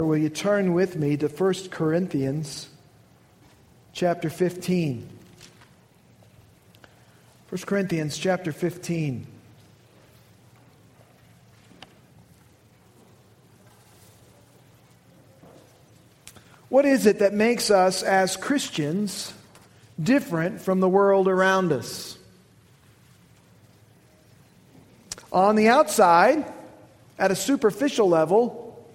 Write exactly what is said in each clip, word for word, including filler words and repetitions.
Will you turn with me to First Corinthians chapter fifteen? First Corinthians chapter fifteen. What is it that makes us as Christians different from the world around us? On the outside, at a superficial level,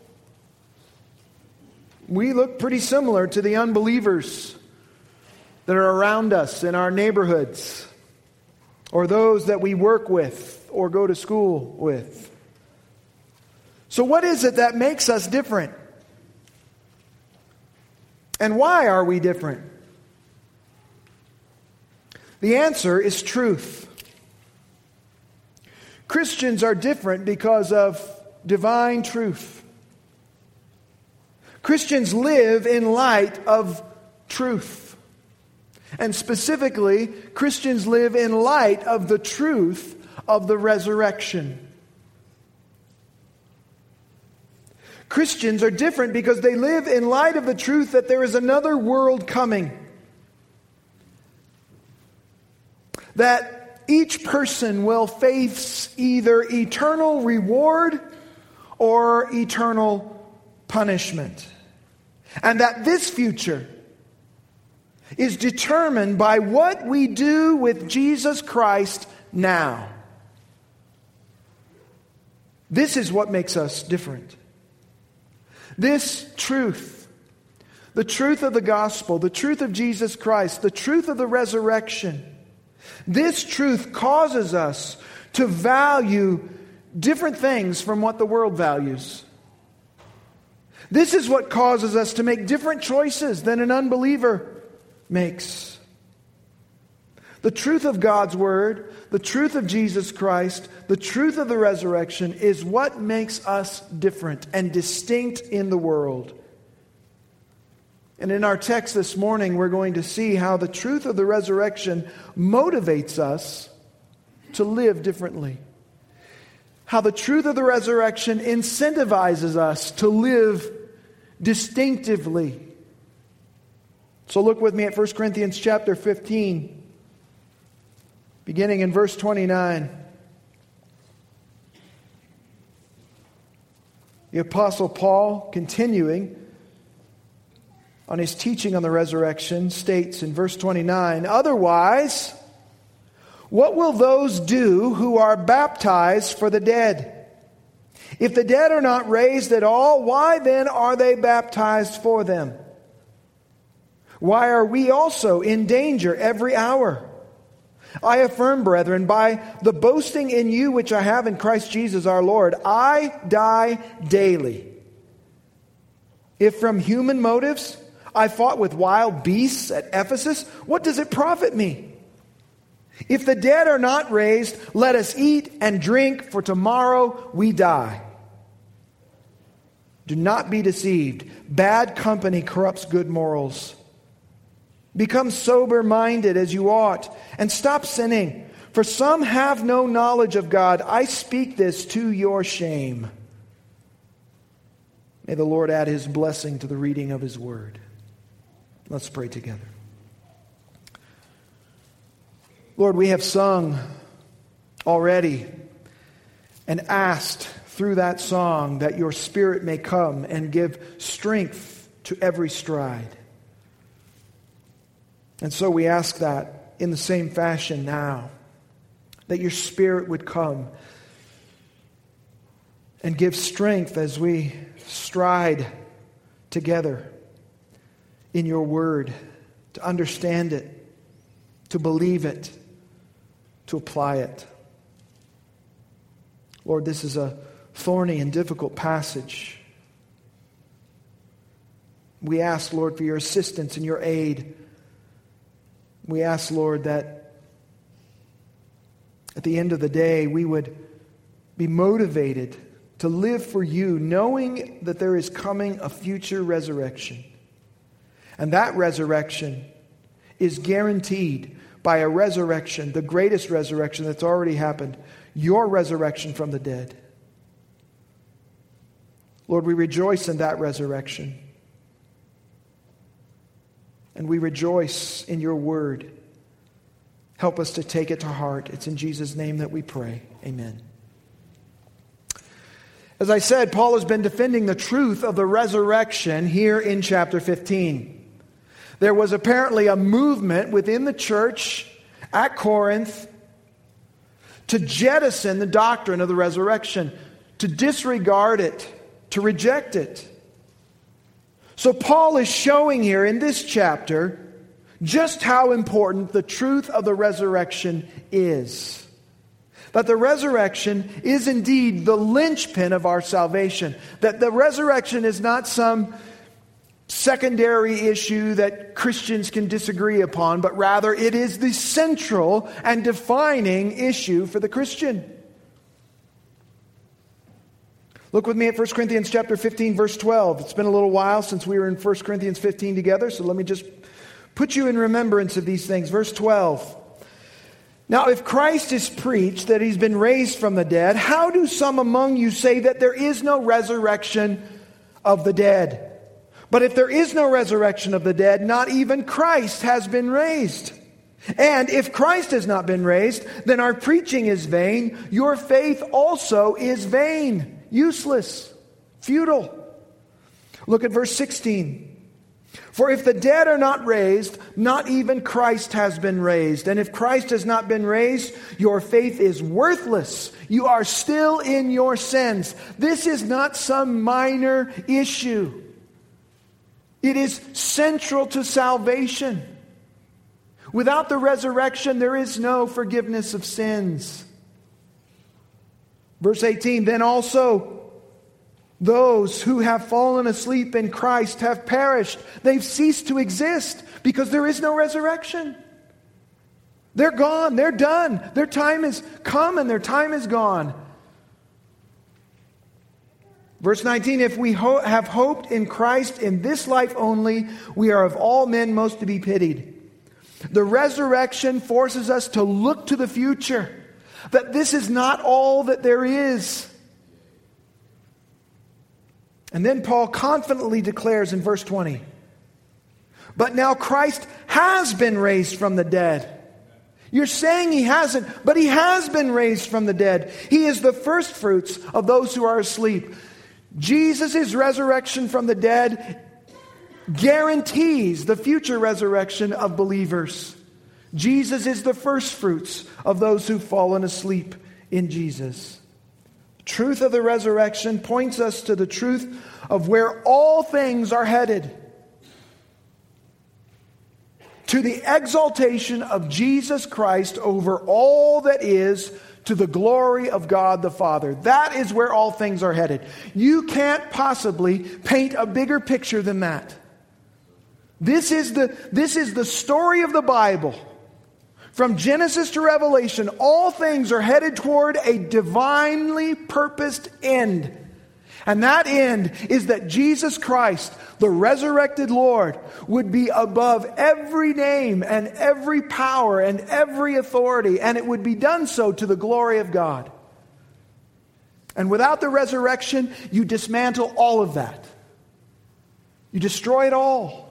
we look pretty similar to the unbelievers that are around us in our neighborhoods, or those that we work with or go to school with. So what is it that makes us different? And why are we different? The answer is truth. Christians are different because of divine truth. Christians live in light of truth. And specifically, Christians live in light of the truth of the resurrection. Christians are different because they live in light of the truth that there is another world coming. That each person will face either eternal reward or eternal punishment. And that this future is determined by what we do with Jesus Christ now. This is what makes us different. This truth, the truth of the gospel, the truth of Jesus Christ, the truth of the resurrection, this truth causes us to value different things from what the world values. This is what causes us to make different choices than an unbeliever makes. The truth of God's Word, the truth of Jesus Christ, the truth of the resurrection is what makes us different and distinct in the world. And in our text this morning, we're going to see how the truth of the resurrection motivates us to live differently. How the truth of the resurrection incentivizes us to live distinctively. So look with me at First Corinthians chapter fifteen, beginning in verse twenty-nine. The Apostle Paul, continuing on his teaching on the resurrection, states in verse twenty-nine, "Otherwise, what will those do who are baptized for the dead? If the dead are not raised at all, why then are they baptized for them? Why are we also in danger every hour? I affirm, brethren, by the boasting in you which I have in Christ Jesus our Lord, I die daily. If from human motives I fought with wild beasts at Ephesus, what does it profit me? If the dead are not raised, let us eat and drink, for tomorrow we die. Do not be deceived. Bad company corrupts good morals. Become sober-minded as you ought, and stop sinning, for some have no knowledge of God. I speak this to your shame." May the Lord add His blessing to the reading of His word. Let's pray together. Lord, we have sung already and asked through that song that your Spirit may come and give strength to every stride. And so we ask that in the same fashion now, that your Spirit would come and give strength as we stride together in your word, to understand it, to believe it, to apply it. Lord, this is a thorny and difficult passage. We ask, Lord, for your assistance and your aid. We ask, Lord, that at the end of the day, we would be motivated to live for you, knowing that there is coming a future resurrection. And that resurrection is guaranteed by a resurrection, the greatest resurrection that's already happened, your resurrection from the dead. Lord, we rejoice in that resurrection. And we rejoice in your word. Help us to take it to heart. It's in Jesus' name that we pray. Amen. As I said, Paul has been defending the truth of the resurrection here in chapter fifteen. There was apparently a movement within the church at Corinth to jettison the doctrine of the resurrection, to disregard it, to reject it. So Paul is showing here in this chapter just how important the truth of the resurrection is. That the resurrection is indeed the linchpin of our salvation. That the resurrection is not some secondary issue that Christians can disagree upon, but rather it is the central and defining issue for the Christian. Look with me at First Corinthians chapter fifteen, verse twelve. It's been a little while since we were in First Corinthians fifteen together, so let me just put you in remembrance of these things. Verse twelve. Now, if Christ is preached that he's been raised from the dead, how do some among you say that there is no resurrection of the dead? But if there is no resurrection of the dead, not even Christ has been raised. And if Christ has not been raised, then our preaching is vain. Your faith also is vain, useless, futile. Look at verse sixteen. For if the dead are not raised, not even Christ has been raised. And if Christ has not been raised, your faith is worthless. You are still in your sins. This is not some minor issue. It is central to salvation. Without the resurrection, there is no forgiveness of sins. Verse eighteen, then also those who have fallen asleep in Christ have perished. They've ceased to exist because there is no resurrection. They're gone. They're done. Their time is come and their time is gone. Verse nineteen, if we ho- have hoped in Christ in this life only, we are of all men most to be pitied. The resurrection forces us to look to the future, that this is not all that there is. And then Paul confidently declares in verse twenty, but now Christ has been raised from the dead. You're saying he hasn't, but he has been raised from the dead. He is the first fruits of those who are asleep. Jesus' resurrection from the dead guarantees the future resurrection of believers. Jesus is the first fruits of those who've fallen asleep in Jesus. Truth of the resurrection points us to the truth of where all things are headed. To the exaltation of Jesus Christ over all that is, to the glory of God the Father. That is where all things are headed. You can't possibly paint a bigger picture than that. This is the, this is the story of the Bible. From Genesis to Revelation, all things are headed toward a divinely purposed end. And that end is that Jesus Christ, the resurrected Lord, would be above every name and every power and every authority, and it would be done so to the glory of God. And without the resurrection, you dismantle all of that. You destroy it all.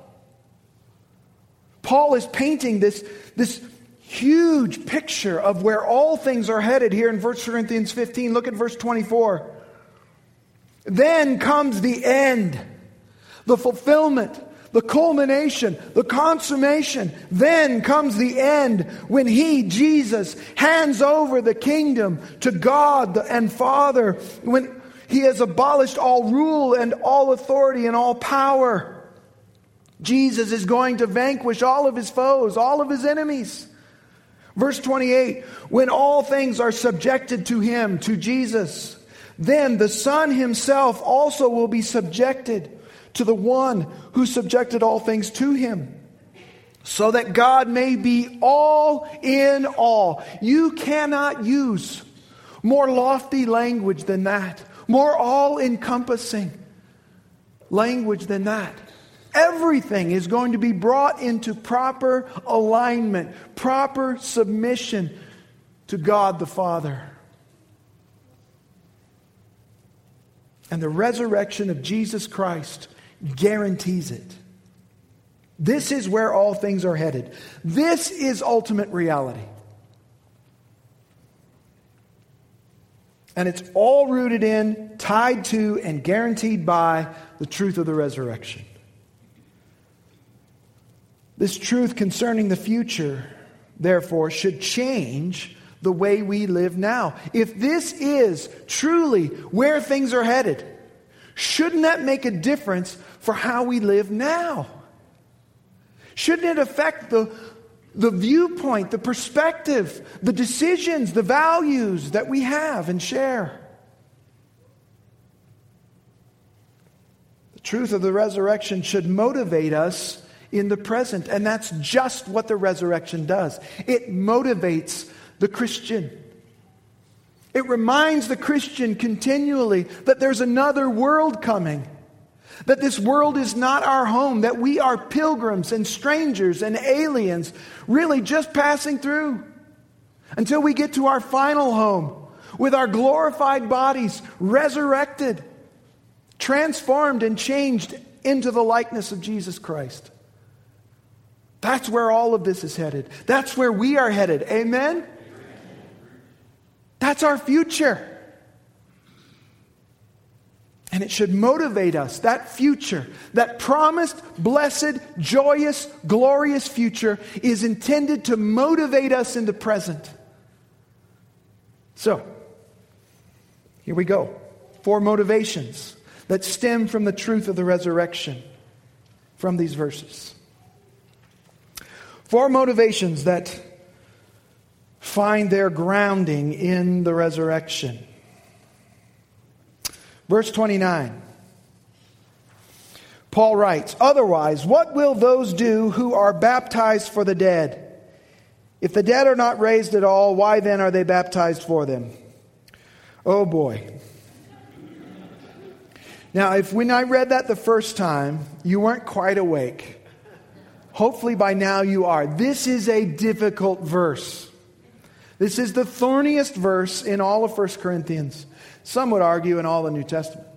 Paul is painting this, this huge picture of where all things are headed here in First Corinthians fifteen. Look at verse twenty-four. Then comes the end, the fulfillment, the culmination, the consummation. Then comes the end when He, Jesus, hands over the kingdom to God and Father, when He has abolished all rule and all authority and all power. Jesus is going to vanquish all of His foes, all of His enemies. Verse twenty-eight, when all things are subjected to Him, to Jesus, then the Son Himself also will be subjected to the one who subjected all things to Him, so that God may be all in all. You cannot use more lofty language than that, more all-encompassing language than that. Everything is going to be brought into proper alignment, proper submission to God the Father. And the resurrection of Jesus Christ guarantees it. This is where all things are headed. This is ultimate reality. And it's all rooted in, tied to, and guaranteed by the truth of the resurrection. This truth concerning the future, therefore, should change the way we live now. If this is truly where things are headed, shouldn't that make a difference for how we live now? Shouldn't it affect the, the viewpoint, the perspective, the decisions, the values that we have and share? The truth of the resurrection should motivate us in the present, and that's just what the resurrection does. It motivates the Christian. It reminds the Christian continually that there's another world coming. That this world is not our home. That we are pilgrims and strangers and aliens, really just passing through. Until we get to our final home with our glorified bodies resurrected, transformed and changed into the likeness of Jesus Christ. That's where all of this is headed. That's where we are headed. Amen? That's our future. And it should motivate us. That future, that promised, blessed, joyous, glorious future is intended to motivate us in the present. So, here we go. Four motivations that stem from the truth of the resurrection from these verses. Four motivations that find their grounding in the resurrection. Verse twenty-nine. Paul writes, "Otherwise, what will those do who are baptized for the dead? If the dead are not raised at all, why then are they baptized for them?" Oh boy. Now, if when I read that the first time, you weren't quite awake, hopefully by now you are. This is a difficult verse. This is the thorniest verse in all of First Corinthians. Some would argue in all the New Testament.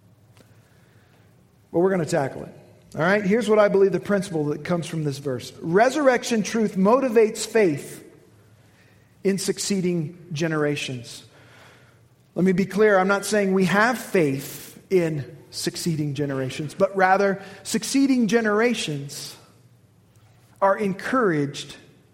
But we're going to tackle it. All right, here's what I believe the principle that comes from this verse. Resurrection truth motivates faith in succeeding generations. Let me be clear, I'm not saying we have faith in succeeding generations, but rather succeeding generations are encouraged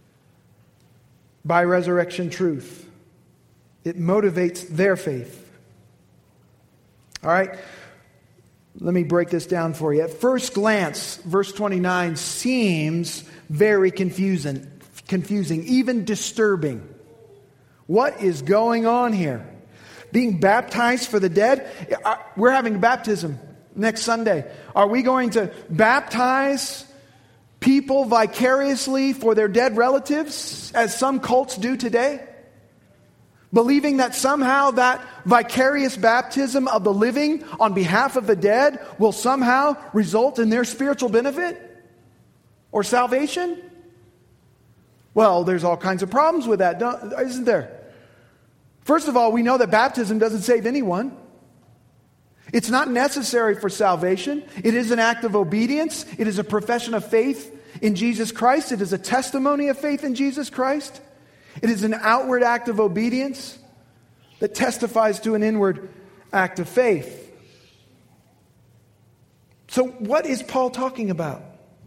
by resurrection truth. It motivates their faith. All right, let me break this down for you. At first glance, verse twenty-nine seems very confusing, confusing, even disturbing. What is going on here? Being baptized for the dead? We're having baptism next Sunday. Are we going to baptize people vicariously for their dead relatives, as some cults do today? Believing that somehow that vicarious baptism of the living on behalf of the dead will somehow result in their spiritual benefit or salvation? Well, there's all kinds of problems with that, isn't there? First of all, we know that baptism doesn't save anyone. It's not necessary for salvation. It is an act of obedience. It is a profession of faith in Jesus Christ. It is a testimony of faith in Jesus Christ. It is an outward act of obedience that testifies to an inward act of faith. So what is Paul talking about?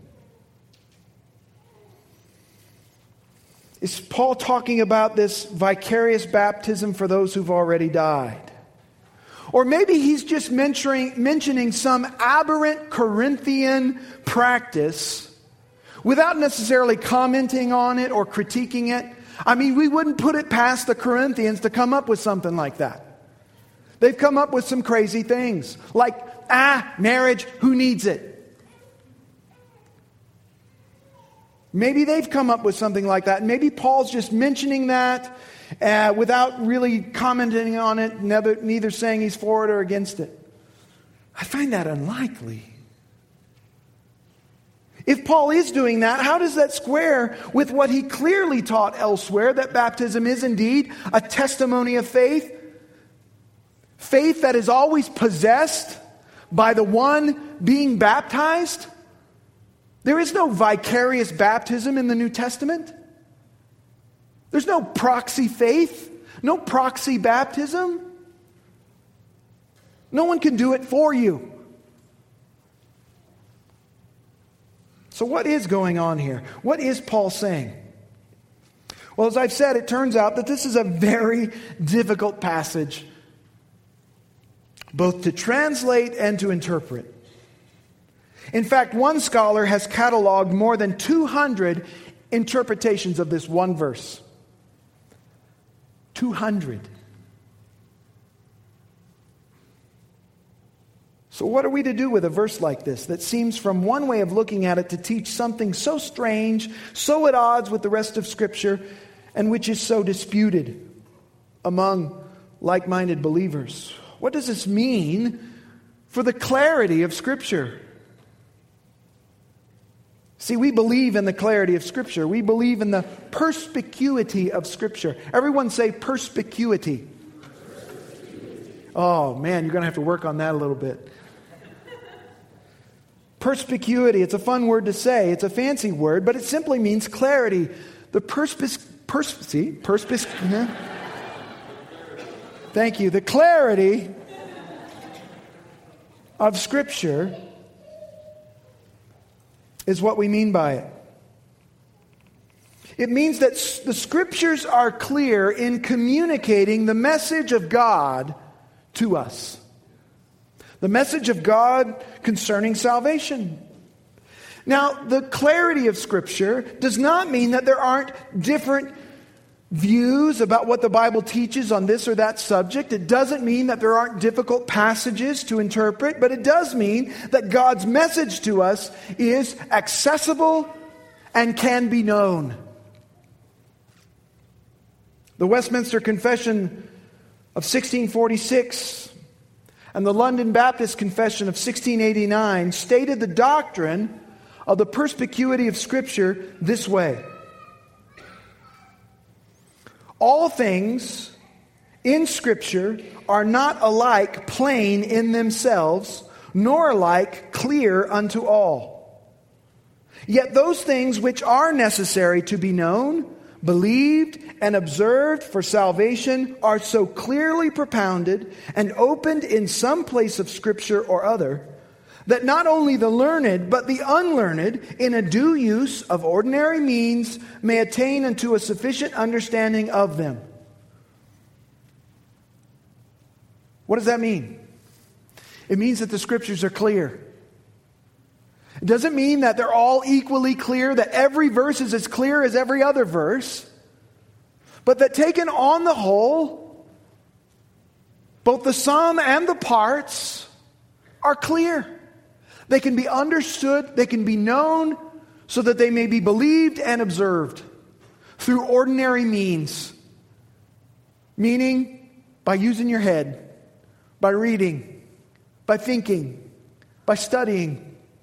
Is Paul talking about this vicarious baptism for those who've already died? Or maybe he's just mentioning, mentioning some aberrant Corinthian practice without necessarily commenting on it or critiquing it. I mean, we wouldn't put it past the Corinthians to come up with something like that. They've come up with some crazy things. Like, ah, marriage, who needs it? Maybe they've come up with something like that. Maybe Paul's just mentioning that uh, without really commenting on it, neither, neither saying he's for it or against it. I find that unlikely. If Paul is doing that, how does that square with what he clearly taught elsewhere, that baptism is indeed a testimony of faith? Faith that is always possessed by the one being baptized? There is no vicarious baptism in the New Testament. There's no proxy faith, no proxy baptism. No one can do it for you. So what is going on here? What is Paul saying? Well, as I've said, it turns out that this is a very difficult passage, both to translate and to interpret. In fact, one scholar has cataloged more than two hundred interpretations of this one verse. two hundred. So what are we to do with a verse like this that seems from one way of looking at it to teach something so strange, so at odds with the rest of Scripture, and which is so disputed among like-minded believers? What does this mean for the clarity of Scripture? See, we believe in the clarity of Scripture. We believe in the perspicuity of Scripture. Everyone say perspicuity. Oh, man, you're going to have to work on that a little bit. Perspicuity, it's a fun word to say. It's a fancy word, but it simply means clarity. The perspis... Pers, see? Perspis... Thank you. The clarity of Scripture is what we mean by it. It means that the Scriptures are clear in communicating the message of God to us. The message of God concerning salvation. Now, the clarity of Scripture does not mean that there aren't different views about what the Bible teaches on this or that subject. It doesn't mean that there aren't difficult passages to interpret, but it does mean that God's message to us is accessible and can be known. The Westminster Confession of sixteen forty-six and the London Baptist Confession of sixteen eighty-nine stated the doctrine of the perspicuity of Scripture this way. All things in Scripture are not alike plain in themselves, nor alike clear unto all. Yet those things which are necessary to be known, believed, and observed for salvation are so clearly propounded and opened in some place of Scripture or other, that not only the learned, but the unlearned, in a due use of ordinary means, may attain unto a sufficient understanding of them. What does that mean? It means that the Scriptures are clear. It doesn't mean that they're all equally clear, that every verse is as clear as every other verse, but that taken on the whole, both the sum and the parts are clear. They can be understood, they can be known, so that they may be believed and observed through ordinary means. Meaning, by using your head, by reading, by thinking, by studying.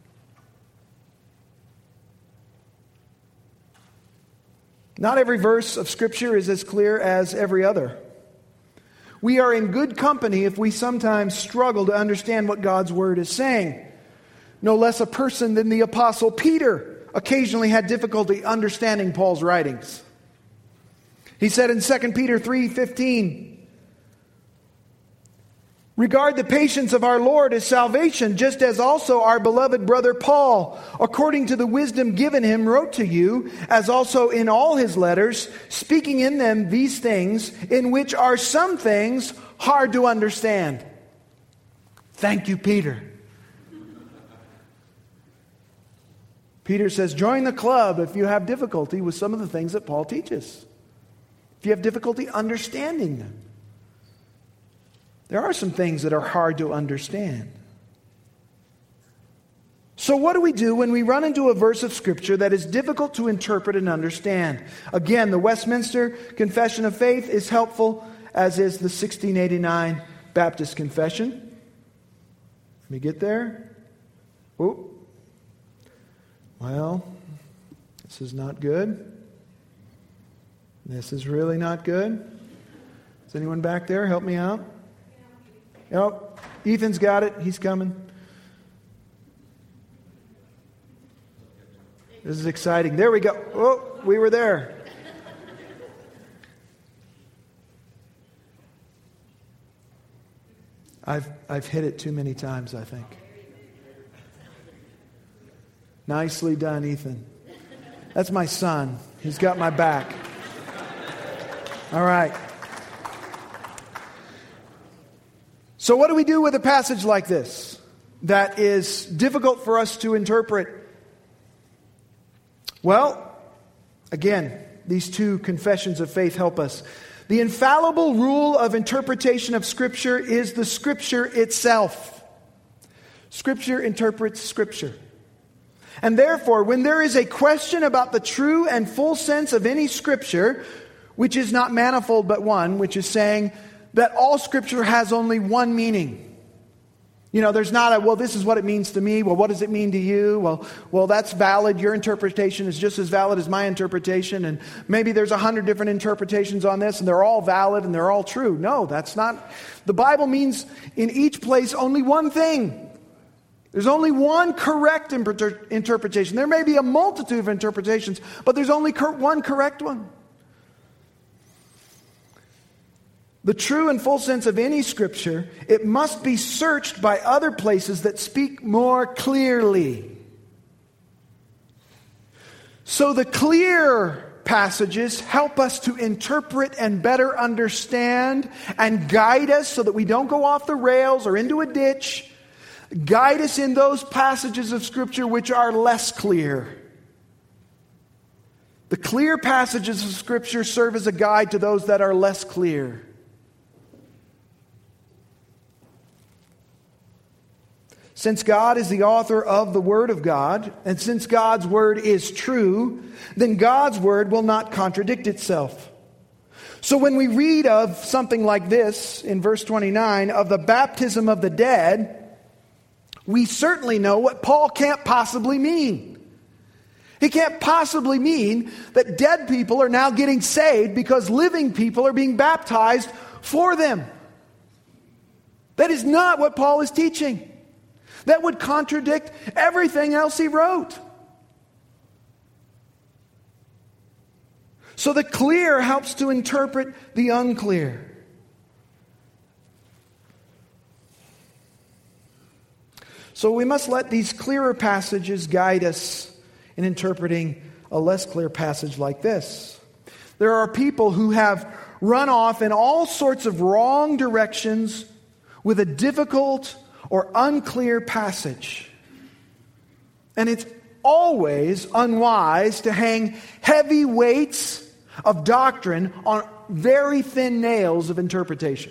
Not every verse of Scripture is as clear as every other. We are in good company if we sometimes struggle to understand what God's Word is saying. No less a person than the Apostle Peter occasionally had difficulty understanding Paul's writings. He said in Second Peter three fifteen, regard the patience of our Lord as salvation, just as also our beloved brother Paul, according to the wisdom given him, wrote to you, as also in all his letters, speaking in them these things, in which are some things hard to understand. Thank you, Peter. Peter says, join the club if you have difficulty with some of the things that Paul teaches. If you have difficulty understanding them. There are some things that are hard to understand. So what do we do when we run into a verse of Scripture that is difficult to interpret and understand? Again, the Westminster Confession of Faith is helpful, as is the sixteen eighty-nine Baptist Confession. Let me get there. Oh, well, this is not good. This is really not good. Is anyone back there? Help me out. You know, Ethan's got it. He's coming. This is exciting. There we go. Oh, we were there. I've I've hit it too many times, I think. Nicely done, Ethan. That's my son. He's got my back. All right. So what do we do with a passage like this that is difficult for us to interpret? Well, again, these two confessions of faith help us. The infallible rule of interpretation of Scripture is the Scripture itself. Scripture interprets Scripture. And therefore, when there is a question about the true and full sense of any Scripture, which is not manifold but one, which is saying that all Scripture has only one meaning. You know, there's not a, well, this is what it means to me. Well, what does it mean to you? Well, well, that's valid. Your interpretation is just as valid as my interpretation. And maybe there's a hundred different interpretations on this, and they're all valid and they're all true. No, that's not. The Bible means in each place only one thing. There's only one correct inter- interpretation. There may be a multitude of interpretations, but there's only cor- one correct one. The true and full sense of any Scripture, it must be searched by other places that speak more clearly. So the clear passages help us to interpret and better understand and guide us so that we don't go off the rails or into a ditch. Guide us in those passages of Scripture which are less clear. The clear passages of Scripture serve as a guide to those that are less clear. Since God is the author of the Word of God, and since God's Word is true, then God's Word will not contradict itself. So when we read of something like this in verse twenty-nine, of the baptism of the dead, we certainly know what Paul can't possibly mean. He can't possibly mean that dead people are now getting saved because living people are being baptized for them. That is not what Paul is teaching. That would contradict everything else he wrote. So the clear helps to interpret the unclear. So we must let these clearer passages guide us in interpreting a less clear passage like this. There are people who have run off in all sorts of wrong directions with a difficult or unclear passage. And it's always unwise to hang heavy weights of doctrine on very thin nails of interpretation.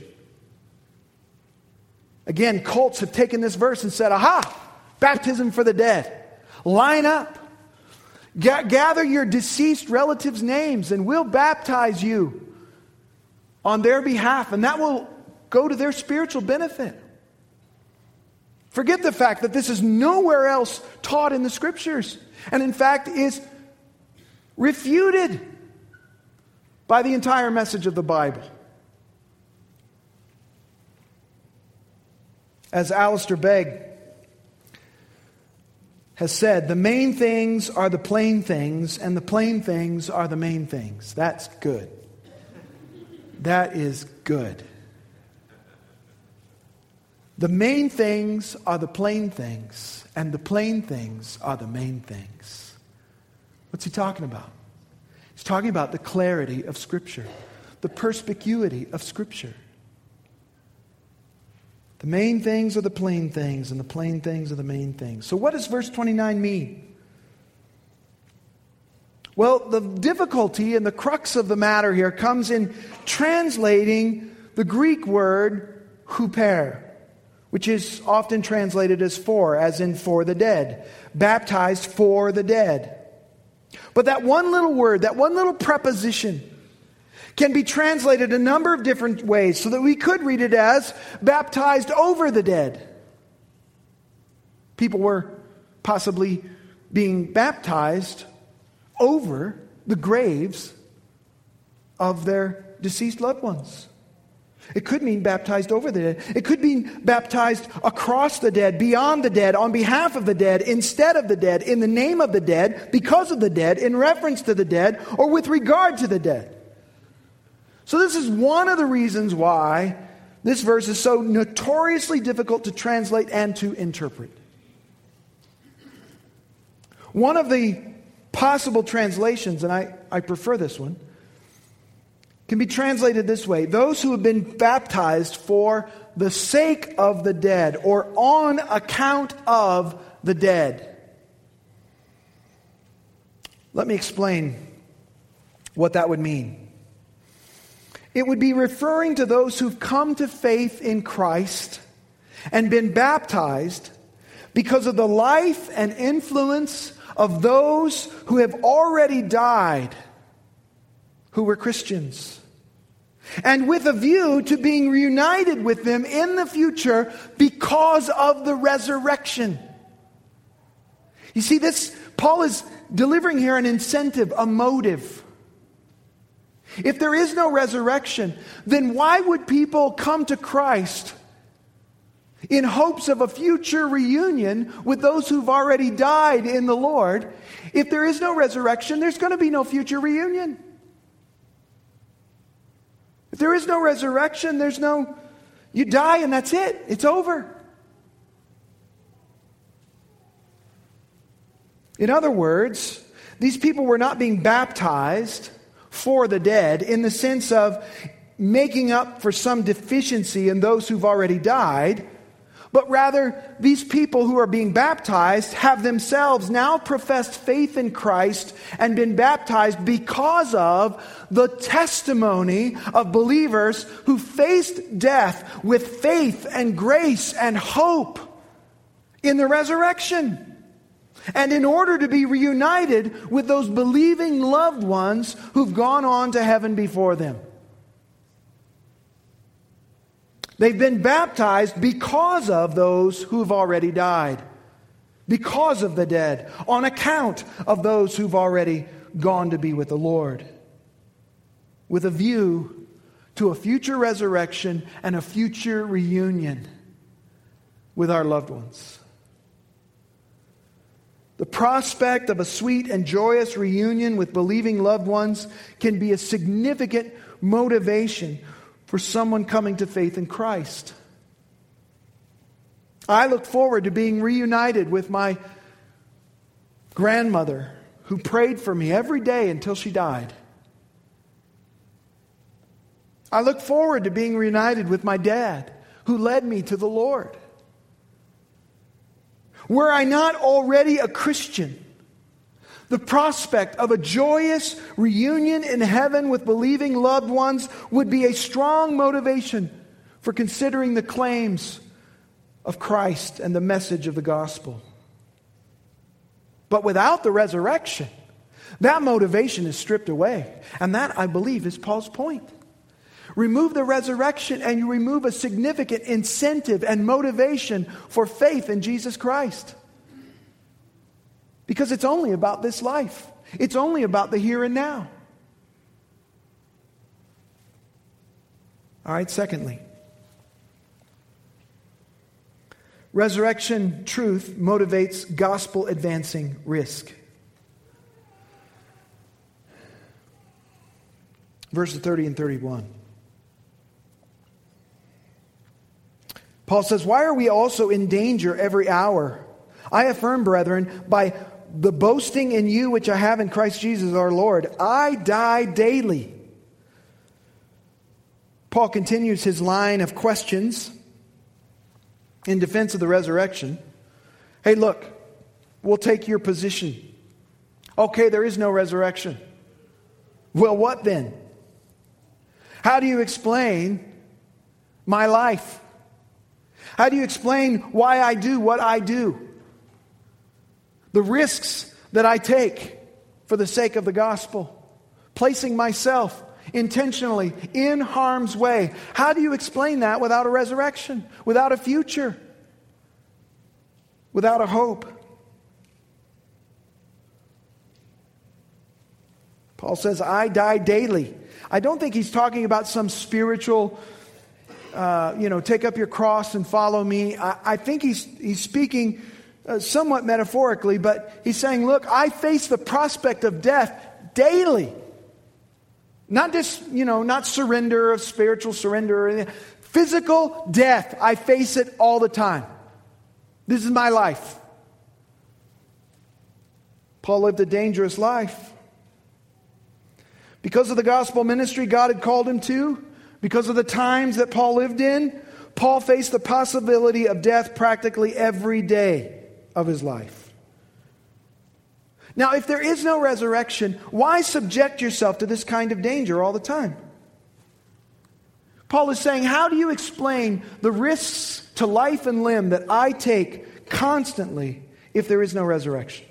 Again, cults have taken this verse and said, aha, baptism for the dead. Line up. G- gather your deceased relatives' names and we'll baptize you on their behalf. And that will go to their spiritual benefit. Forget the fact that this is nowhere else taught in the Scriptures. And in fact is refuted by the entire message of the Bible. As Alistair Begg has said, the main things are the plain things, and the plain things are the main things. That's good. That is good. The main things are the plain things, and the plain things are the main things. What's he talking about? He's talking about the clarity of Scripture, the perspicuity of Scripture. The main things are the plain things, and the plain things are the main things. So what does verse twenty-nine mean? Well, the difficulty and the crux of the matter here comes in translating the Greek word huper, which is often translated as for, as in for the dead. Baptized for the dead. But that one little word, that one little preposition, can be translated a number of different ways so that we could read it as baptized over the dead. People were possibly being baptized over the graves of their deceased loved ones. It could mean baptized over the dead. It could mean baptized across the dead, beyond the dead, on behalf of the dead, instead of the dead, in the name of the dead, because of the dead, in reference to the dead, or with regard to the dead. So this is one of the reasons why this verse is so notoriously difficult to translate and to interpret. One of the possible translations, and I, I prefer this one, can be translated this way: those who have been baptized for the sake of the dead, or on account of the dead. Let me explain what that would mean. It would be referring to those who've come to faith in Christ and been baptized because of the life and influence of those who have already died, who were Christians, and with a view to being reunited with them in the future because of the resurrection. You see, this, Paul is delivering here an incentive, a motive. If there is no resurrection, then why would people come to Christ in hopes of a future reunion with those who've already died in the Lord? If there is no resurrection, there's going to be no future reunion. If there is no resurrection, there's no, you die and that's it. It's over. In other words, these people were not being baptized for the dead in the sense of making up for some deficiency in those who've already died, but rather these people who are being baptized have themselves now professed faith in Christ and been baptized because of the testimony of believers who faced death with faith and grace and hope in the resurrection. And in order to be reunited with those believing loved ones who've gone on to heaven before them. They've been baptized because of those who've already died, because of the dead, on account of those who've already gone to be with the Lord, with a view to a future resurrection and a future reunion with our loved ones. The prospect of a sweet and joyous reunion with believing loved ones can be a significant motivation for someone coming to faith in Christ. I look forward to being reunited with my grandmother who prayed for me every day until she died. I look forward to being reunited with my dad who led me to the Lord. Were I not already a Christian, the prospect of a joyous reunion in heaven with believing loved ones would be a strong motivation for considering the claims of Christ and the message of the gospel. But without the resurrection, that motivation is stripped away. And that, I believe, is Paul's point. Remove the resurrection and you remove a significant incentive and motivation for faith in Jesus Christ. Because it's only about this life. It's only about the here and now. All right, secondly, resurrection truth motivates gospel advancing risk. Verses thirty and thirty-one. Paul says, "Why are we also in danger every hour? I affirm, brethren, by the boasting in you which I have in Christ Jesus our Lord, I die daily." Paul continues his line of questions in defense of the resurrection. Hey, look, we'll take your position. Okay, there is no resurrection. Well, what then? How do you explain my life? How do you explain why I do what I do? The risks that I take for the sake of the gospel. Placing myself intentionally in harm's way. How do you explain that without a resurrection? Without a future? Without a hope? Paul says, I die daily. I don't think he's talking about some spiritual uh, you know, take up your cross and follow me. I, I think he's, he's speaking uh, somewhat metaphorically, but he's saying, look, I face the prospect of death daily. Not just, you know, not surrender of spiritual surrender or anything. Physical death. I face it all the time. This is my life. Paul lived a dangerous life. Because of the gospel ministry God had called him to, because of the times that Paul lived in, Paul faced the possibility of death practically every day of his life. Now, if there is no resurrection, why subject yourself to this kind of danger all the time? Paul is saying, how do you explain the risks to life and limb that I take constantly if there is no resurrection?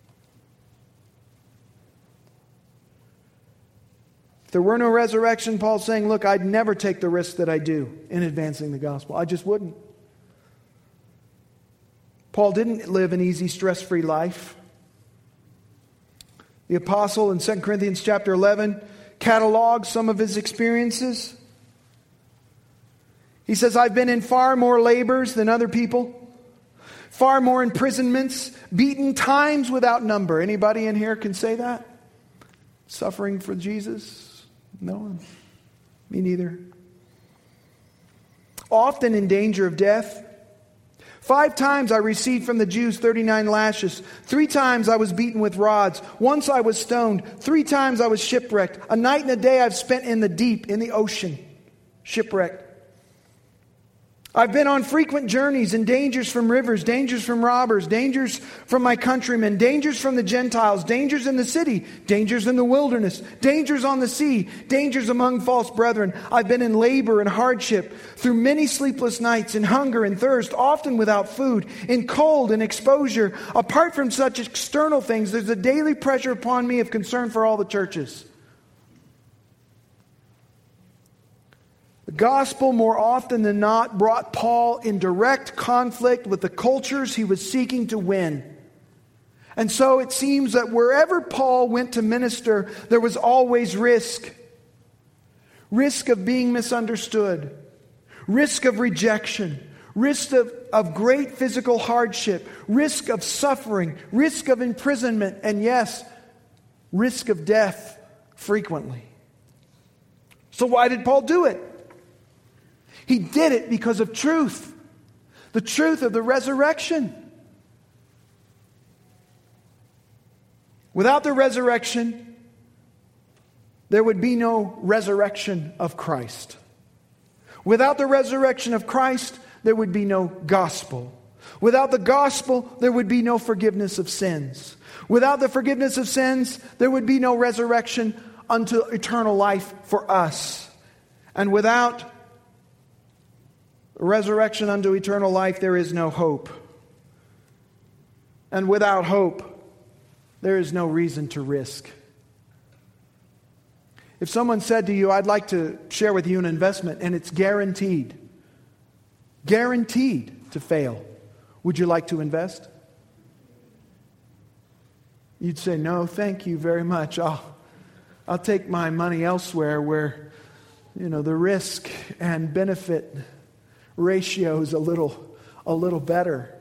If there were no resurrection, Paul's saying, look, I'd never take the risk that I do in advancing the gospel. I just wouldn't. Paul didn't live an easy, stress-free life. The apostle in Second Corinthians chapter eleven catalogs some of his experiences. He says, I've been in far more labors than other people, far more imprisonments, beaten times without number. Anybody in here can say that? Suffering for Jesus? No, me neither. Often in danger of death. Five times I received from the Jews thirty-nine lashes. Three times I was beaten with rods. Once I was stoned. Three times I was shipwrecked. A night and a day I've spent in the deep, in the ocean, shipwrecked. I've been on frequent journeys and dangers from rivers, dangers from robbers, dangers from my countrymen, dangers from the Gentiles, dangers in the city, dangers in the wilderness, dangers on the sea, dangers among false brethren. I've been in labor and hardship, through many sleepless nights, in hunger and thirst, often without food, in cold and exposure. Apart from such external things, there's a daily pressure upon me of concern for all the churches. The gospel, more often than not, brought Paul in direct conflict with the cultures he was seeking to win. And so it seems that wherever Paul went to minister, there was always risk. Risk of being misunderstood. Risk of rejection. Risk of, of great physical hardship. Risk of suffering. Risk of imprisonment. And yes, risk of death frequently. So why did Paul do it? He did it because of truth. The truth of the resurrection. Without the resurrection, there would be no resurrection of Christ. Without the resurrection of Christ, there would be no gospel. Without the gospel, there would be no forgiveness of sins. Without the forgiveness of sins, there would be no resurrection unto eternal life for us. And without resurrection unto eternal life, there is no hope. And without hope, there is no reason to risk. If someone said to you, I'd like to share with you an investment and it's guaranteed, guaranteed to fail, would you like to invest? You'd say, no, thank you very much. I'll, I'll take my money elsewhere where, you know, the risk and benefit ratio is a little, a little better.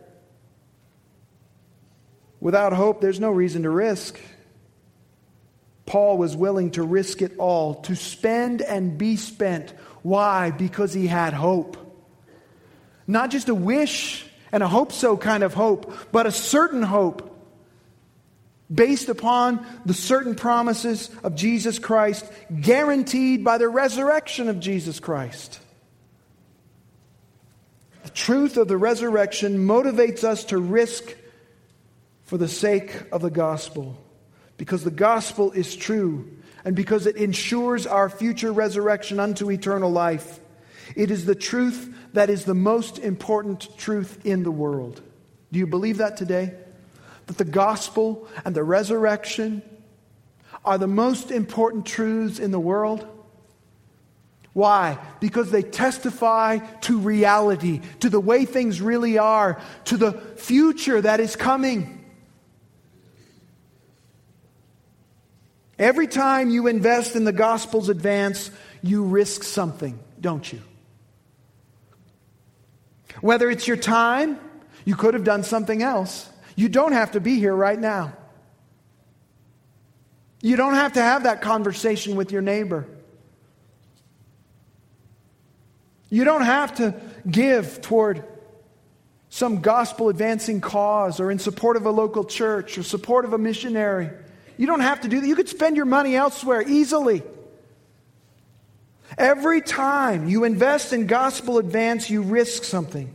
Without hope, there's no reason to risk. Paul was willing to risk it all, to spend and be spent. Why? Because he had hope. Not just a wish and a hope so kind of hope, but a certain hope based upon the certain promises of Jesus Christ, guaranteed by the resurrection of Jesus Christ. The truth of the resurrection motivates us to risk for the sake of the gospel. Because the gospel is true and because it ensures our future resurrection unto eternal life. It is the truth that is the most important truth in the world. Do you believe that today? That the gospel and the resurrection are the most important truths in the world? Why? Because they testify to reality, to the way things really are, to the future that is coming. Every time you invest in the gospel's advance, you risk something, don't you? Whether it's your time, you could have done something else. You don't have to be here right now. You don't have to have that conversation with your neighbor. You don't have to give toward some gospel advancing cause or in support of a local church or support of a missionary. You don't have to do that. You could spend your money elsewhere easily. Every time you invest in gospel advance, you risk something.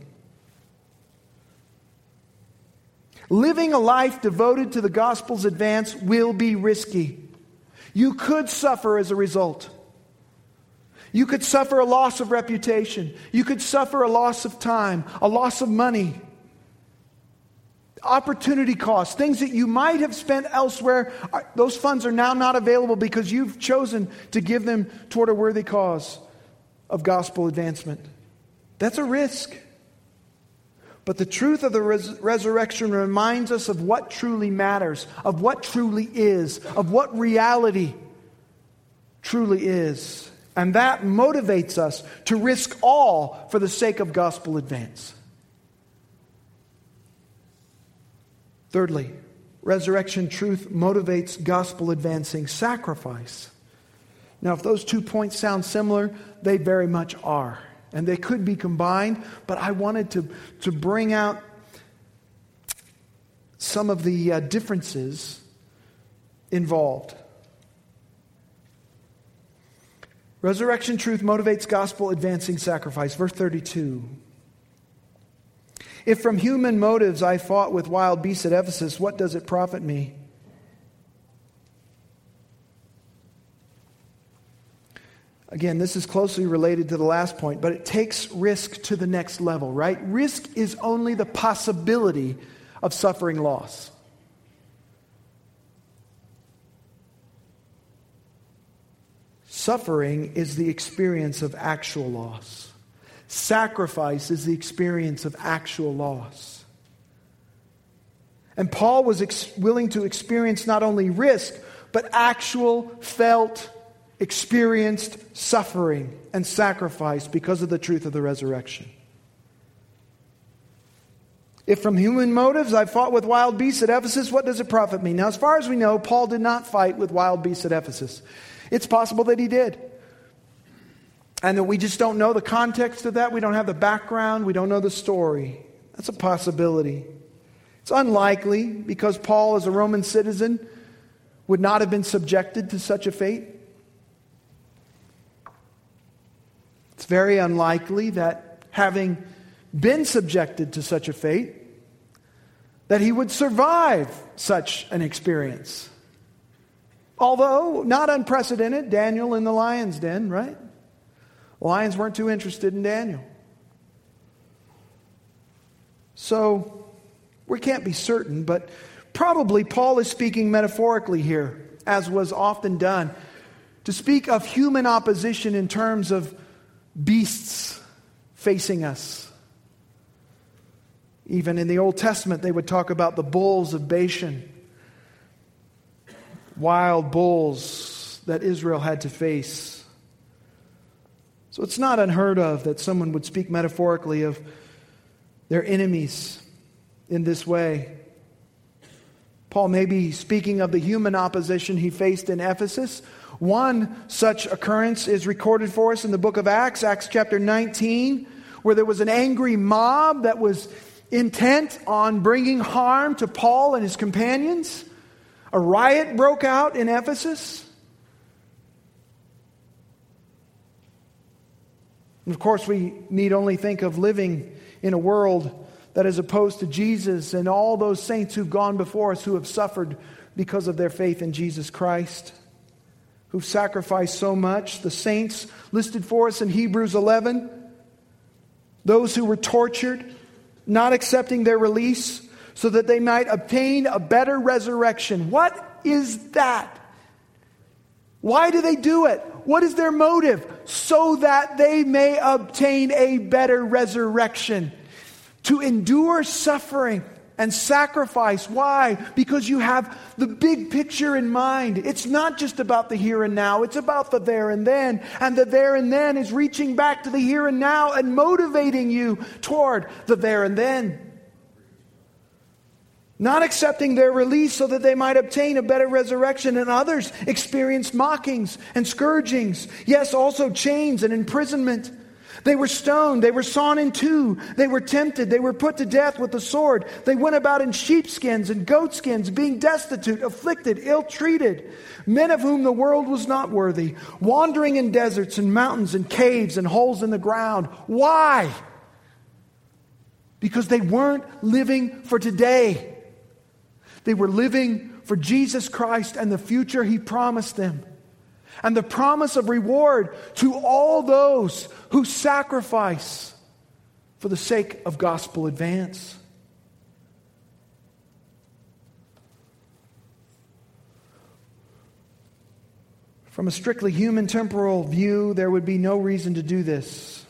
Living a life devoted to the gospel's advance will be risky. You could suffer as a result. You could suffer a loss of reputation. You could suffer a loss of time, a loss of money, opportunity costs, things that you might have spent elsewhere. Those funds are now not available because you've chosen to give them toward a worthy cause of gospel advancement. That's a risk. But the truth of the res- resurrection reminds us of what truly matters, of what truly is, of what reality truly is. And that motivates us to risk all for the sake of gospel advance. Thirdly, resurrection truth motivates gospel advancing sacrifice. Now, if those two points sound similar, they very much are. And they could be combined, but I wanted to, to bring out some of the uh, differences involved. Resurrection truth motivates gospel advancing sacrifice. Verse thirty-two. If from human motives I fought with wild beasts at Ephesus, what does it profit me? Again, this is closely related to the last point, but it takes risk to the next level, right? Risk is only the possibility of suffering loss. Suffering is the experience of actual loss. Sacrifice is the experience of actual loss. And Paul was ex- willing to experience not only risk, but actual, felt, experienced suffering and sacrifice because of the truth of the resurrection. If from human motives I fought with wild beasts at Ephesus, what does it profit me? Now, as far as we know, Paul did not fight with wild beasts at Ephesus. It's possible that he did. And that we just don't know the context of that. We don't have the background. We don't know the story. That's a possibility. It's unlikely because Paul, as a Roman citizen, would not have been subjected to such a fate. It's very unlikely that having been subjected to such a fate, that he would survive such an experience. Although, not unprecedented, Daniel in the lion's den, right? Lions weren't too interested in Daniel. So, we can't be certain, but probably Paul is speaking metaphorically here, as was often done, to speak of human opposition in terms of beasts facing us. Even in the Old Testament, they would talk about the bulls of Bashan, wild bulls that Israel had to face. So it's not unheard of that someone would speak metaphorically of their enemies in this way. Paul may be speaking of the human opposition he faced in Ephesus. One such occurrence is recorded for us in the book of Acts, Acts chapter nineteen, where there was an angry mob that was intent on bringing harm to Paul and his companions. A riot broke out in Ephesus. And of course, we need only think of living in a world that is opposed to Jesus and all those saints who've gone before us who have suffered because of their faith in Jesus Christ, who've sacrificed so much. The saints listed for us in Hebrews eleven, those who were tortured, not accepting their release so that they might obtain a better resurrection. What is that? Why do they do it? What is their motive? So that they may obtain a better resurrection. To endure suffering and sacrifice. Why? Because you have the big picture in mind. It's not just about the here and now. It's about the there and then. And the there and then is reaching back to the here and now and motivating you toward the there and then. Not accepting their release so that they might obtain a better resurrection, and others experienced mockings and scourgings. Yes, also chains and imprisonment. They were stoned. They were sawn in two. They were tempted. They were put to death with the sword. They went about in sheepskins and goatskins, being destitute, afflicted, ill-treated. Men of whom the world was not worthy, wandering in deserts and mountains and caves and holes in the ground. Why? Because they weren't living for today. They were living for Jesus Christ and the future He promised them. And the promise of reward to all those who sacrifice for the sake of gospel advance. From a strictly human temporal view, there would be no reason to do this.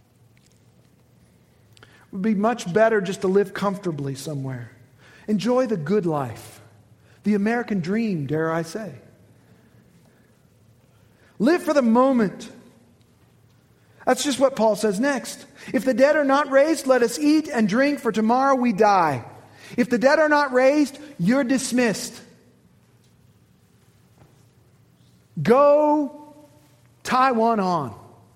It would be much better just to live comfortably somewhere. Enjoy the good life. The American dream, dare I say. Live for the moment. That's just what Paul says next. If the dead are not raised, let us eat and drink, for tomorrow we die. If the dead are not raised, you're dismissed. Go tie one on.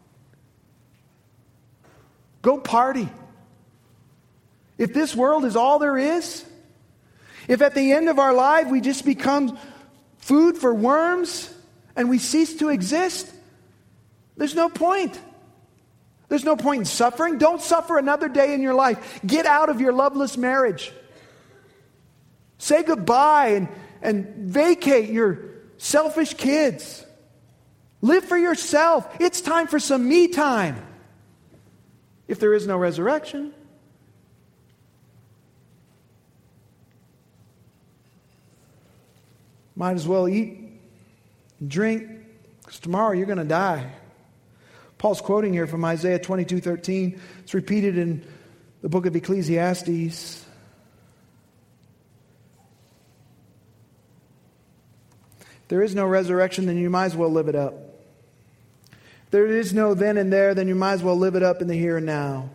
Go party. If this world is all there is, if at the end of our life we just become food for worms and we cease to exist, there's no point. There's no point in suffering. Don't suffer another day in your life. Get out of your loveless marriage. Say goodbye and, and vacate your selfish kids. Live for yourself. It's time for some me time. If there is no resurrection. Might as well eat and drink, because tomorrow you're going to die. Paul's quoting here from Isaiah twenty-two thirteen. It's repeated in the book of Ecclesiastes. If there is no resurrection, then you might as well live it up. If there is no then and there, then you might as well live it up in the here and now.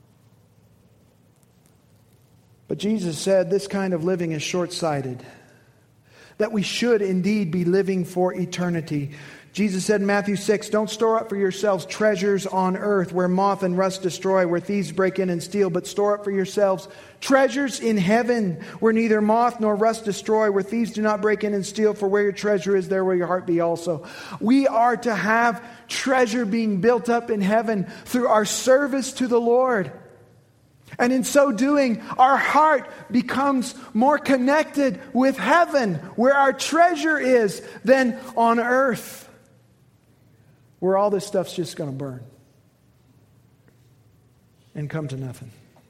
But Jesus said this kind of living is short-sighted. That we should indeed be living for eternity. Jesus said in Matthew six, don't store up for yourselves treasures on earth where moth and rust destroy, where thieves break in and steal, but store up for yourselves treasures in heaven where neither moth nor rust destroy, where thieves do not break in and steal, for where your treasure is, there will your heart be also. We are to have treasure being built up in heaven through our service to the Lord. And in so doing, our heart becomes more connected with heaven, where our treasure is, than on earth, where all this stuff's just going to burn and come to nothing.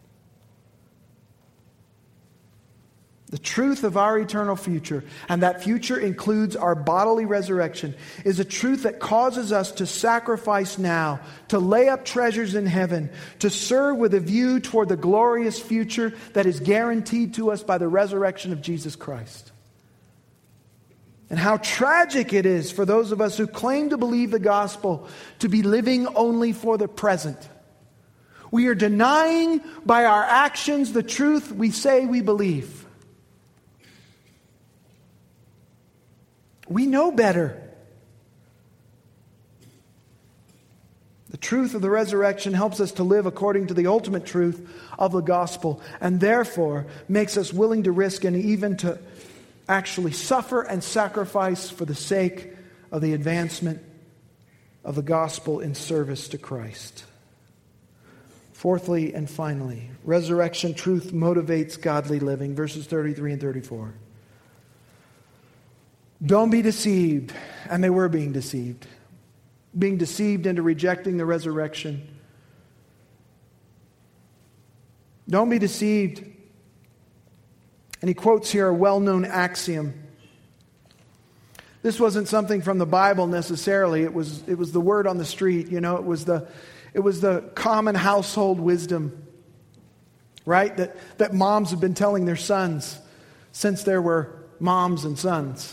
The truth of our eternal future, and that future includes our bodily resurrection, is a truth that causes us to sacrifice now, to lay up treasures in heaven, to serve with a view toward the glorious future that is guaranteed to us by the resurrection of Jesus Christ. And how tragic it is for those of us who claim to believe the gospel to be living only for the present. We are denying by our actions the truth we say we believe. We know better. The truth of the resurrection helps us to live according to the ultimate truth of the gospel, and therefore makes us willing to risk and even to actually suffer and sacrifice for the sake of the advancement of the gospel in service to Christ. Fourthly and finally, resurrection truth motivates godly living. Verses thirty-three and thirty-four. Don't be deceived. And they were being deceived. Being deceived into rejecting the resurrection. Don't be deceived. And he quotes here a well-known axiom. This wasn't something from the Bible necessarily. It was, it was the word on the street. You know, it was the, it was the common household wisdom. right? That, that moms have been telling their sons since there were moms and sons.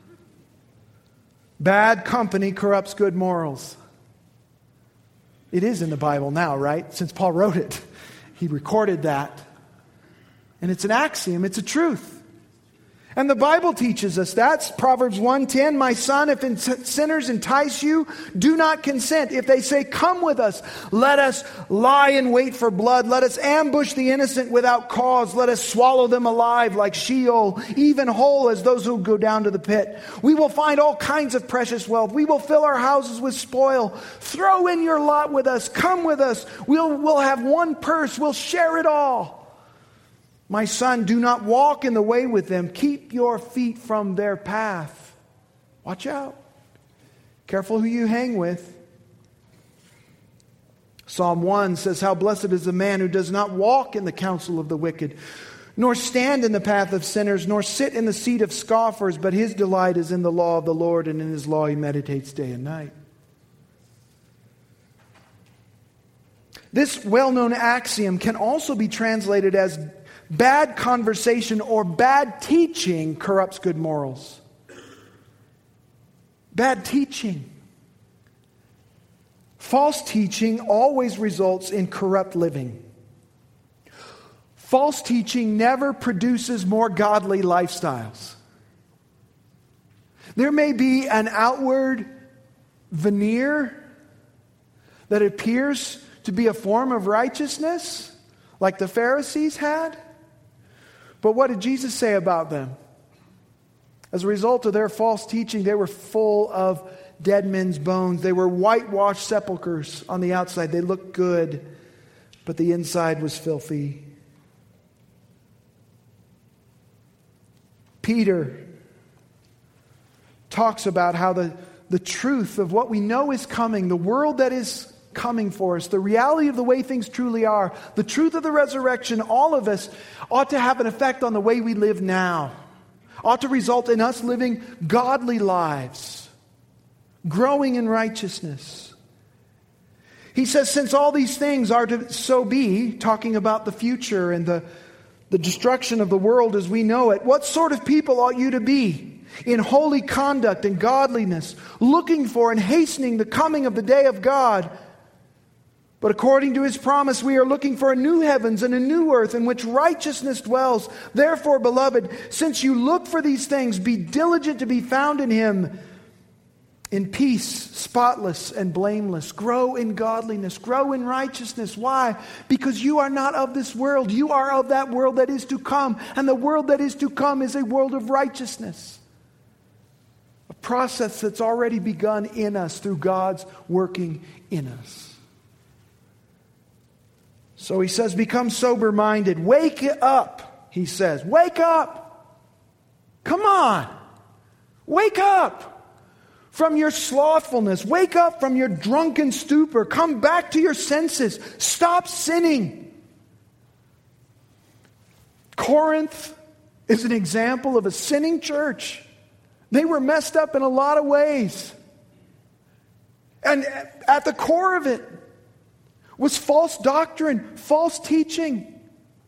Bad company corrupts good morals. It is in the Bible now, right? Since Paul wrote it, he recorded that. And it's an axiom, it's a truth. And the Bible teaches us that. Proverbs one ten, my son, if sinners entice you, do not consent. If they say, come with us, let us lie in wait for blood. Let us ambush the innocent without cause. Let us swallow them alive like Sheol, even whole as those who go down to the pit. We will find all kinds of precious wealth. We will fill our houses with spoil. Throw in your lot with us. Come with us. We'll, we'll have one purse. We'll share it all. My son, do not walk in the way with them. Keep your feet from their path. Watch out. Careful who you hang with. Psalm one says, how blessed is the man who does not walk in the counsel of the wicked, nor stand in the path of sinners, nor sit in the seat of scoffers, but his delight is in the law of the Lord, and in his law he meditates day and night. This well-known axiom can also be translated as bad conversation or bad teaching corrupts good morals. Bad teaching. False teaching always results in corrupt living. False teaching never produces more godly lifestyles. There may be an outward veneer that appears to be a form of righteousness, like the Pharisees had. But what did Jesus say about them? As a result of their false teaching, they were full of dead men's bones. They were whitewashed sepulchres on the outside. They looked good, but the inside was filthy. Peter talks about how the, the truth of what we know is coming, the world that is coming for us, the reality of the way things truly are, the truth of the resurrection, all of us ought to have an effect on the way we live now. Ought to result in us living godly lives, growing in righteousness. He says, since all these things are to so be, talking about the future and the, the destruction of the world as we know it, what sort of people ought you to be? In holy conduct and godliness, looking for and hastening the coming of the day of God. But according to his promise, we are looking for a new heavens and a new earth in which righteousness dwells. Therefore, beloved, since you look for these things, be diligent to be found in him, in peace, spotless and blameless. Grow in godliness, grow in righteousness. Why? Because you are not of this world. You are of that world that is to come. And the world that is to come is a world of righteousness. A process that's already begun in us through God's working in us. So he says, become sober-minded. Wake up, he says. Wake up. Come on. Wake up from your slothfulness. Wake up from your drunken stupor. Come back to your senses. Stop sinning. Corinth is an example of a sinning church. They were messed up in a lot of ways. And at the core of it was false doctrine, false teaching.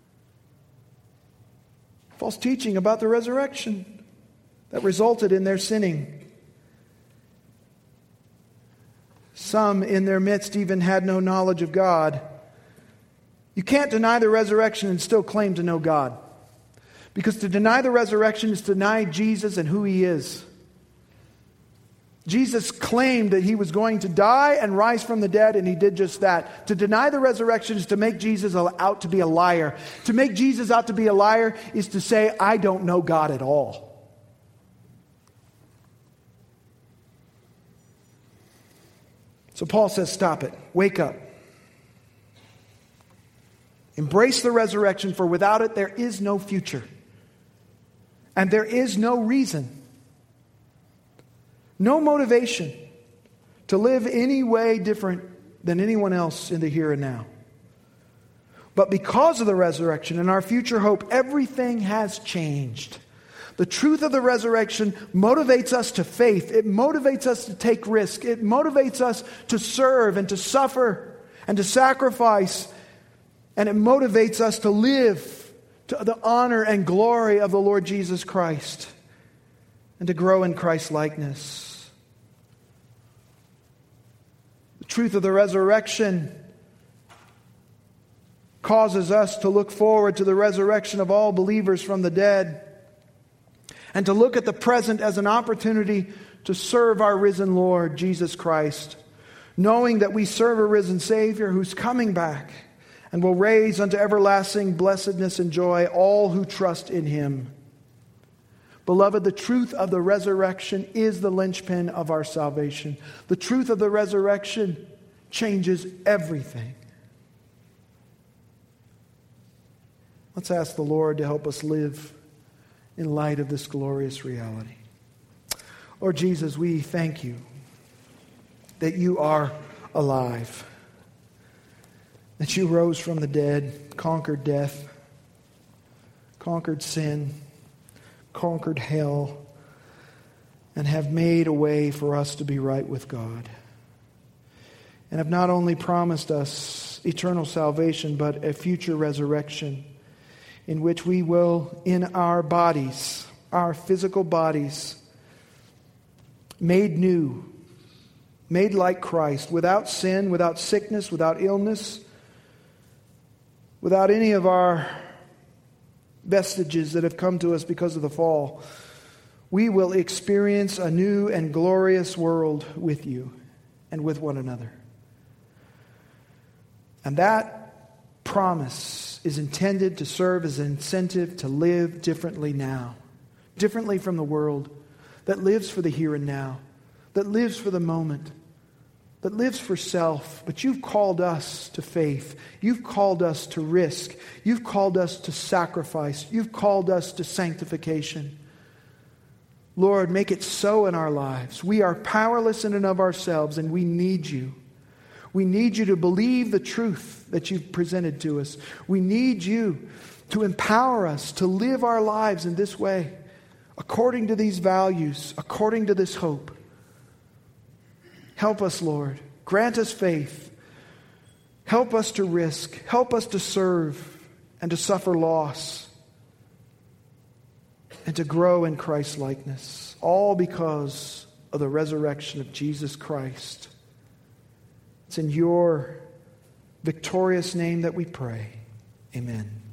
False teaching about the resurrection that resulted in their sinning. Some in their midst even had no knowledge of God. You can't deny the resurrection and still claim to know God. Because to deny the resurrection is to deny Jesus and who he is. Jesus claimed that he was going to die and rise from the dead, and he did just that. To deny the resurrection is to make Jesus out to be a liar. To make Jesus out to be a liar is to say, I don't know God at all. So Paul says, stop it. Wake up. Embrace the resurrection, for without it there is no future. And there is no reason, no motivation to live any way different than anyone else in the here and now. But because of the resurrection and our future hope, everything has changed. The truth of the resurrection motivates us to faith. It motivates us to take risk. It motivates us to serve and to suffer and to sacrifice And it motivates us to live to the honor and glory of the Lord Jesus Christ and to grow in Christ's likeness. The truth of the resurrection causes us to look forward to the resurrection of all believers from the dead and to look at the present as an opportunity to serve our risen Lord, Jesus Christ, knowing that we serve a risen Savior who's coming back and will raise unto everlasting blessedness and joy all who trust in Him. Beloved, the truth of the resurrection is the linchpin of our salvation. The truth of the resurrection changes everything. Let's ask the Lord to help us live in light of this glorious reality. Lord Jesus, we thank You that You are alive, that You rose from the dead, conquered death, conquered sin, conquered hell, and have made a way for us to be right with God. And have not only promised us eternal salvation, but a future resurrection in which we will, in our bodies, our physical bodies, made new, made like Christ, without sin, without sickness, without illness, without any of our vestiges that have come to us because of the fall, we will experience a new and glorious world with You and with one another. And that promise is intended to serve as an incentive to live differently now, differently from the world that lives for the here and now, that lives for the moment, that lives for self. But You've called us to faith. You've called us to risk. You've called us to sacrifice. You've called us to sanctification. Lord, make it so in our lives. We are powerless in and of ourselves, and we need You. We need You to believe the truth that You've presented to us. We need You to empower us to live our lives in this way, according to these values, according to this hope. Help us, Lord. Grant us faith. Help us to risk. Help us to serve and to suffer loss and to grow in Christ's likeness, all because of the resurrection of Jesus Christ. It's in Your victorious name that we pray. Amen.